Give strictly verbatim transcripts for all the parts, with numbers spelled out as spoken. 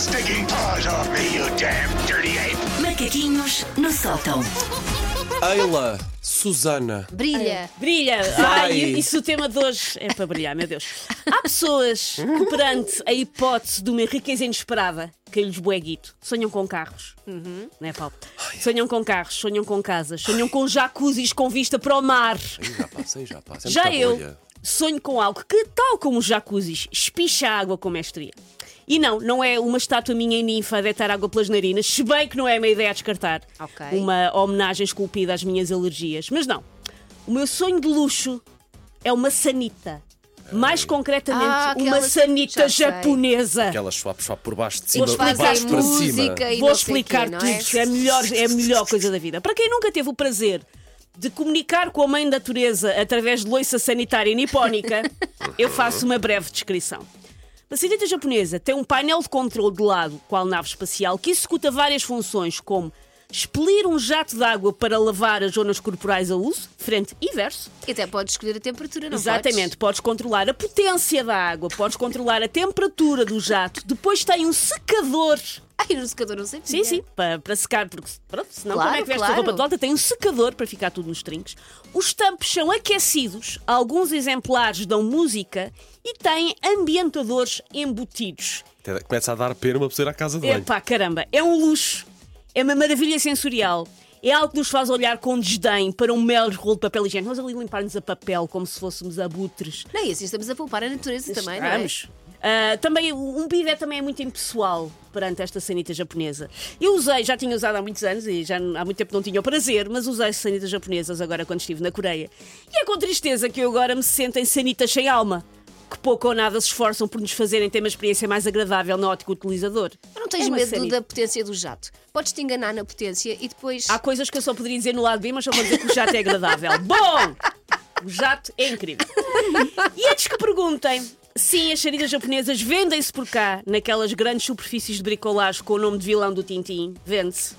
stinking paws off me, you damn dirty ape! Macaquinhos no sótão. Eila, Susana. Brilha. Brilha! Vai. Ai, isso o tema de hoje é para brilhar, meu Deus. Há pessoas que, perante a hipótese de uma riqueza inesperada, que-lhes bueguito, sonham com carros. Uhum. Não é, Paulo? Sonham com carros, sonham com casas, sonham com jacuzzis com vista para o mar. Aí já passa, aí já passa. É Já muita eu bolha. sonho com algo que, tal como os jacuzzis, espicha água com mestria. E não, não é uma estátua minha em ninfa a deitar água pelas narinas, se bem que não é uma ideia a descartar. Ok. Uma homenagem esculpida às minhas alergias. Mas não, o meu sonho de luxo é uma sanita. Mais concretamente, Ah, aquela uma sanita já sei. japonesa. Aquelas swap swap por baixo de cima, Vou de explicar baixo para cima. música e Vou não sei explicar quê, não tudo. é? É a melhor, é a melhor coisa da vida. Para quem nunca teve o prazer de comunicar com a mãe natureza através de loiça sanitária nipónica, eu faço uma breve descrição. A sanita japonesa tem um painel de controle de lado, qual nave espacial, que executa várias funções, como expelir um jato de água para lavar as zonas corporais a uso, frente e verso. E até podes escolher a temperatura, não Exatamente, podes controlar a potência da água, podes controlar a temperatura do jato. Depois tem um secador. podes? Ai, no secador não sei. Sim, sim, para, para secar, porque pronto, senão Claro, como é que veste claro. a roupa de volta? Tem um secador para ficar tudo nos trinques. Os tampos são aquecidos, alguns exemplares dão música e têm ambientadores embutidos. Começa a dar pena uma pessoa ir à casa de banho. Epá, caramba, é um luxo, é uma maravilha sensorial. É algo que nos faz olhar com desdém para um mero rolo de papel higiênico. Nós ali limpar-nos a papel como se fôssemos abutres. Não, e assim estamos a poupar a natureza também, não é? Estamos. Ah, também, um bidé também é muito impessoal perante esta sanita japonesa. Eu usei, já tinha usado há muitos anos e já há muito tempo não tinha o prazer, mas usei sanitas japonesas agora quando estive na Coreia. E é com tristeza que eu agora me sinto em sanitas sem alma, que pouco ou nada se esforçam por nos fazerem ter uma experiência mais agradável na ótica utilizador. Mas não tens É uma medo sanita. da potência do jato. Podes-te enganar na potência e depois... Há coisas que eu só poderia dizer no lado B, mas só vou dizer que o jato é agradável. Bom! O jato é incrível. E antes que perguntem, sim, as sanitas japonesas vendem-se por cá, naquelas grandes superfícies de bricolagem com o nome de vilão do Tintin. Vende-se.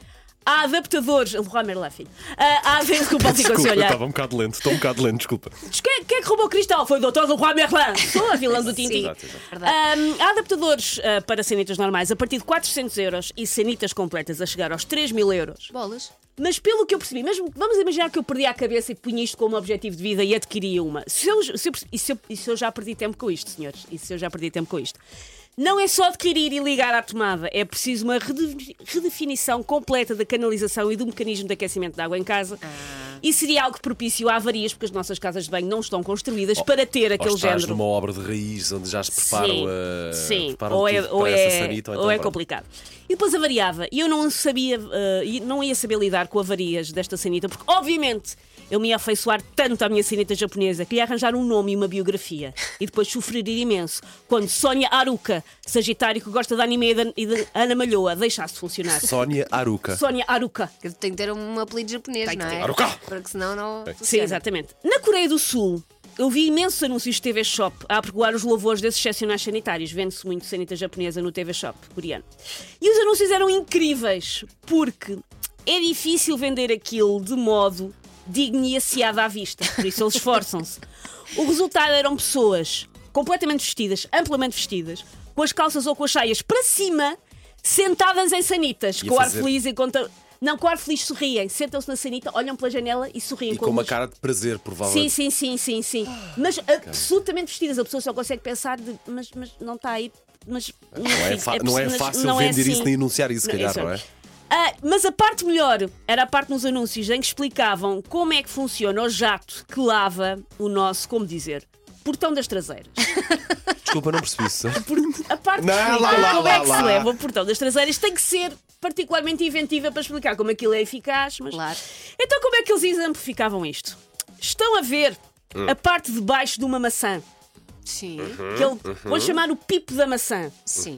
Há adaptadores. O Romer lá, filho. Ah, há vezes que o Paulo ficou a se Desculpa, olhar. estava um bocado lento, estou um bocado lento, desculpa. Quem, quem é que roubou o cristal? Foi o doutor do Roi Merlin. Sou a vilã do Tintin. Exato, exato. Verdade. Um, há adaptadores uh, para sanitas normais a partir de quatrocentos euros e sanitas completas a chegar aos três mil euros. Bolas. Mas pelo que eu percebi, mesmo vamos imaginar que eu perdi a cabeça e punha isto como objetivo de vida e adquiria uma. Se eu, se eu, e, se eu, e se eu já perdi tempo com isto, senhores? E se eu já perdi tempo com isto? Não é só adquirir e ligar à tomada, é preciso uma rede- redefinição completa da canalização e do mecanismo de aquecimento de água em casa. E seria algo propício a avarias, porque as nossas casas de banho não estão construídas para ter Ou aquele estás género. numa obra de raiz onde já se preparam, Sim, a... sim. preparam Ou é, tudo ou para é, essa sanita, ou então é pronto. complicado. E depois avariava. E eu não sabia, uh, e não ia saber lidar com avarias desta sanita, porque obviamente eu me ia afeiçoar tanto à minha sanita japonesa que ia arranjar um nome e uma biografia. E depois sofreria imenso quando Sónia Haruka, Sagitário que gosta de anime e de, e de Ana Malhoa, deixasse de funcionar. Sónia Haruka. Sónia Haruka. Tem que ter um apelido japonês, Tem que não é? ter. Haruka! Porque senão não. Sim, funciona. exatamente. Na Coreia do Sul, eu vi imensos anúncios de T V Shop a apregoar os louvores desses excepcionais sanitários. Vende-se muito sanita japonesa no T V Shop coreano. E os anúncios eram incríveis, porque é difícil vender aquilo de modo digno e asseado à vista. Por isso eles esforçam-se. O resultado eram pessoas completamente vestidas, amplamente vestidas, com as calças ou com as saias para cima, sentadas em sanitas, E a com ar fazer- feliz e conta... Não, com ar feliz sorriem. Sentam-se na sanita, olham pela janela e sorriem. E com uma luz. cara de prazer, Sim, provavelmente. sim, sim, sim, sim. Mas absolutamente vestidas. A pessoa só consegue pensar de, mas, mas não está aí. Mas, Não é, fa- não é mas fácil não é vender assim. isso nem anunciar isso, se calhar, Isso. não é? Ah, mas a parte melhor era a parte nos anúncios em que explicavam como é que funciona o jato que lava o nosso, como dizer, portão das traseiras. Desculpa, não percebi isso. Por- A parte que Não, explica lá, lá, como lá, é que lá. se leva o portão das traseiras tem que ser particularmente inventiva para explicar como aquilo é eficaz. Mas... Claro. Então como é que eles exemplificavam isto? Estão a ver a parte de baixo de uma maçã, Sim, que ele, vou chamar o pipo da maçã. sim.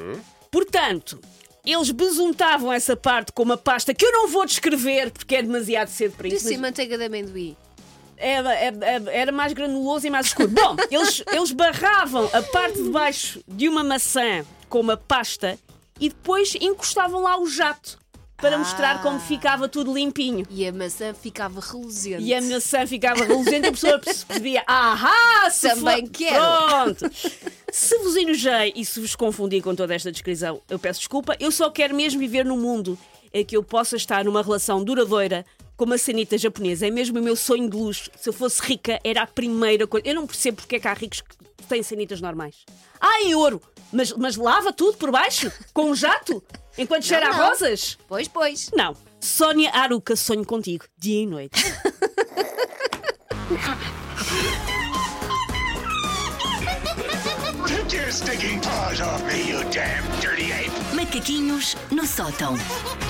Portanto, eles besuntavam essa parte com uma pasta que eu não vou descrever porque é demasiado cedo para isso. Disse mas manteiga de amendoim. era, era- era mais granuloso e mais escuro. Bom, eles, eles barravam a parte de baixo de uma maçã com uma pasta e depois encostavam lá o jato. para Ah. mostrar como ficava tudo limpinho. E a maçã ficava reluzente. E a maçã ficava reluzente, a pessoa percebia, ahá, se Também for... quero. Pronto. Se vos enojei e se vos confundi com toda esta descrição, eu peço desculpa. Eu só quero mesmo viver num mundo em que eu possa estar numa relação duradoura com uma sanita japonesa. É mesmo o meu sonho de luxo. Se eu fosse rica, era a primeira coisa. Eu não percebo porque é que há ricos que têm sanitas normais. Ah, em ouro! Mas, mas lava tudo por baixo? Com um jato? Enquanto cheira a não. rosas? Pois, pois. Não. Sónia Aruca, sonho contigo, dia e noite. Take your stinking paws off me, you damn dirty ape! Macaquinhos no sótão.